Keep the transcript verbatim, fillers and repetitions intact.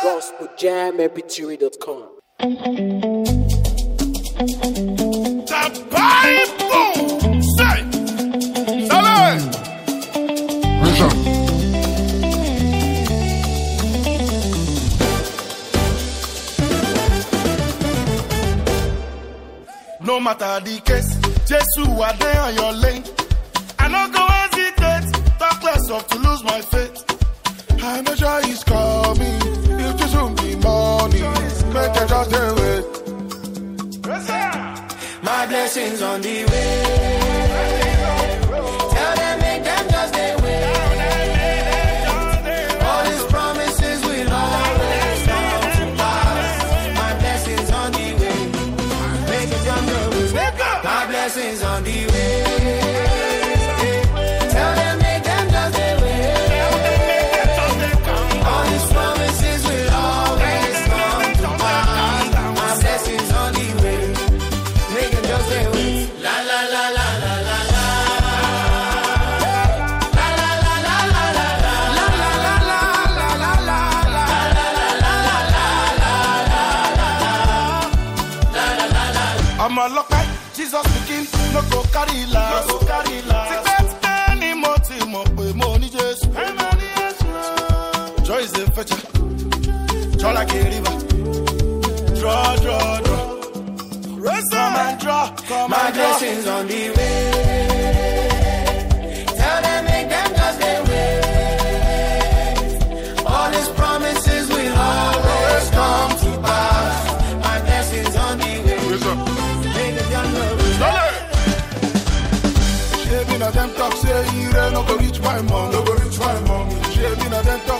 gospel jam m p three dot com. The Bible say, Salah. Listen. No matter the case, Jesus are there on your lane. I no go hesitate, talk less of to lose my faith. I know joy is coming, it just won't be morning. Make a just do it. My blessings on the way. Tell them, make them just they wait. All these promises will always come to pass. My blessings on the way. Make it just they wait. My blessings on the way. Tell them, make them just they wait. All these promises will always come to pass. My blessings on the way. Make it just they wait. La la la la la la la. La la la la la la la. La la la la la la la. La la la la la la. I'm a locker, Jesus speaking, no go carry last. No go carry last. Secret any motive, mo pe mo ni Jesus. Joy is the fetcher, draw like a river. Draw, draw, draw. Come and draw, come My and draw. blessings on the way. Tell them, make them just they wait. All these promises will always come to pass. My blessings on the way. Yes, sir. Make them just know. She been a them talk say you no go reach my mom, no go reach my mom. She been a them talk